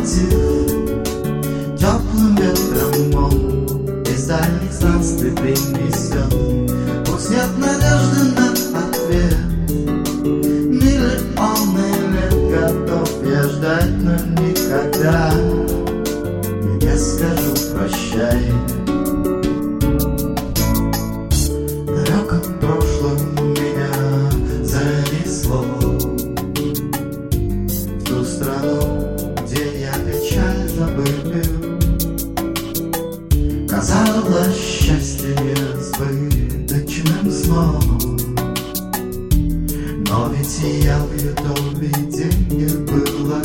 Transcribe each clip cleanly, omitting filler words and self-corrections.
локомотив. Теплым ветром он из дальних странствий принесет. Пусть нет надежды на ответ, миллионы лет готов я ждать, но никогда не скажу прощай. Далеком прошлом меня занесло в ту страну, где я печаль забыл. Казалось, счастье несбыточным сном, но ведь я в Ютубе денег было.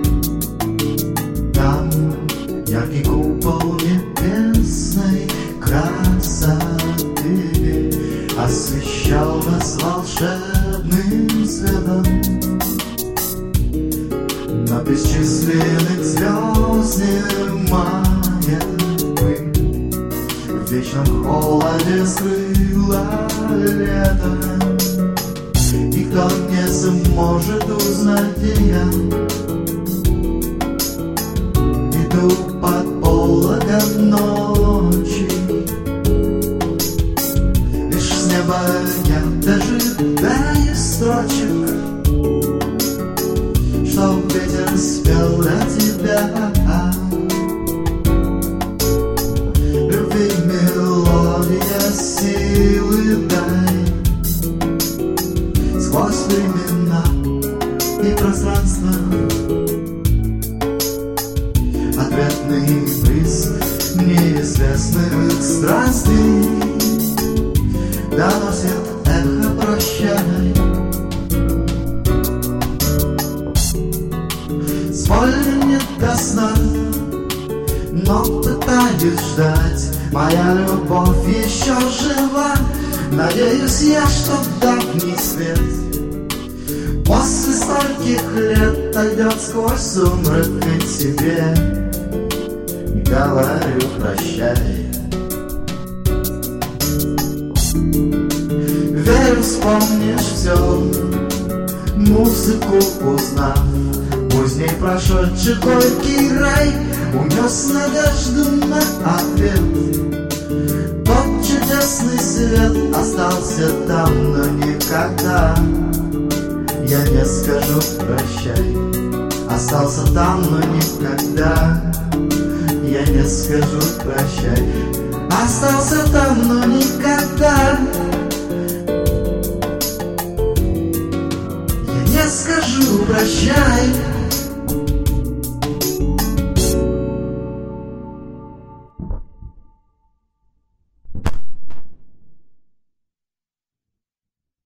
Там яркий купол небесной красоты освещал нас волшебным светом. На бесчисленных звезд немая пыль в вечном холоде скрыла лето. Никто не сможет узнать, где я иду под пологом ночи. Лишь с неба я дожидаюсь строчек, чтоб ветер спел для тебя. Любви мелодия силы дай сквозь времена и пространство. Ответный приз неизвестных странствий доносит эхо прощай. Спорю не до сна, но пытаюсь ждать. Моя любовь еще жива. Надеюсь я, что давний свет после стольких лет дойдет сквозь сумрак, и тебе говорю прощай. Верю, вспомнишь все, музыку узнав. Поздней прошедший горький рай унес надежду на ответ. Тот чудесный свет остался там, но никогда я не скажу прощай. Остался там, но никогда я не скажу прощай. Остался там, но никогда я не скажу прощай.